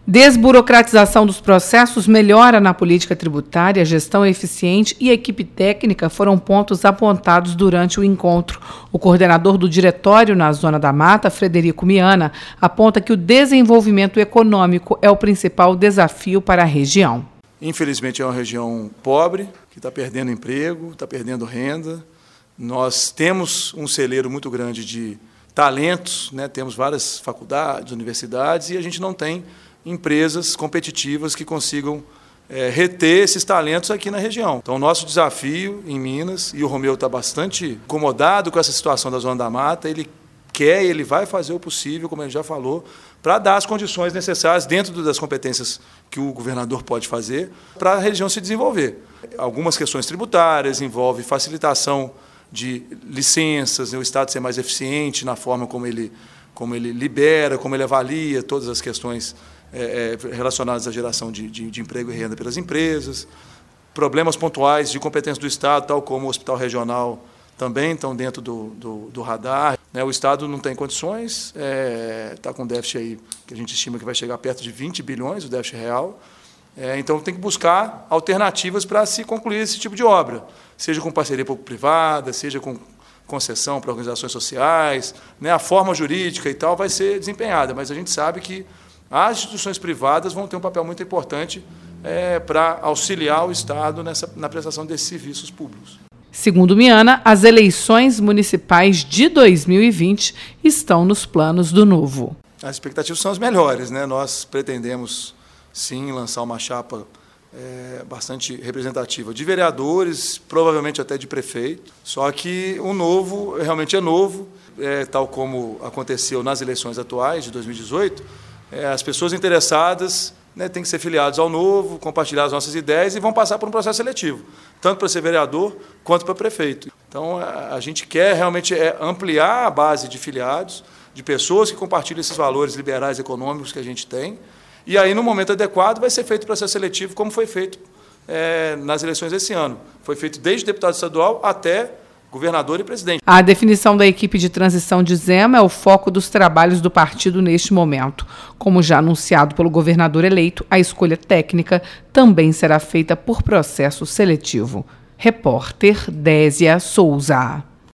Desburocratização dos processos, melhora na política tributária, gestão eficiente e equipe técnica foram pontos apontados durante o encontro. O coordenador do diretório na Zona da Mata, Frederico Miana, aponta que o desenvolvimento econômico é o principal desafio para a região. Infelizmente é uma região pobre, que está perdendo emprego, está perdendo renda. Nós temos um celeiro muito grande de talentos, né? Temos várias faculdades, universidades, e a gente não tem empresas competitivas que consigam reter esses talentos aqui na região. Então, o nosso desafio em Minas, e o Romeu está bastante incomodado com essa situação da Zona da Mata, ele vai fazer o possível, como ele já falou, para dar as condições necessárias dentro das competências que o governador pode fazer para a região se desenvolver. Algumas questões tributárias, envolve facilitação de licenças, o Estado ser mais eficiente na forma como ele libera, como ele avalia todas as questões relacionadas à geração de emprego e renda pelas empresas, problemas pontuais de competência do Estado, tal como o Hospital Regional também estão dentro do radar. O Estado não tem condições, está com déficit aí, que a gente estima que vai chegar perto de 20 bilhões, o déficit real. Então, tem que buscar alternativas para se concluir esse tipo de obra, seja com parceria público-privada, seja com concessão para organizações sociais, a forma jurídica e tal vai ser desempenhada, mas a gente sabe que as instituições privadas vão ter um papel muito importante para auxiliar o Estado na prestação desses serviços públicos. Segundo Miana, as eleições municipais de 2020 estão nos planos do Novo. As expectativas são as melhores, né? Nós pretendemos, sim, lançar uma chapa bastante representativa de vereadores, provavelmente até de prefeito, só que o novo realmente é novo, tal como aconteceu nas eleições atuais de 2018, as pessoas interessadas têm que ser filiadas ao novo, compartilhar as nossas ideias e vão passar por um processo seletivo, tanto para ser vereador quanto para prefeito. Então, a gente quer realmente ampliar a base de filiados, de pessoas que compartilham esses valores liberais econômicos que a gente tem, e aí, no momento adequado, vai ser feito o processo seletivo, como foi feito nas eleições desse ano. Foi feito desde deputado estadual até governador e presidente. A definição da equipe de transição de Zema é o foco dos trabalhos do partido neste momento. Como já anunciado pelo governador eleito, a escolha técnica também será feita por processo seletivo. Repórter Désia Souza.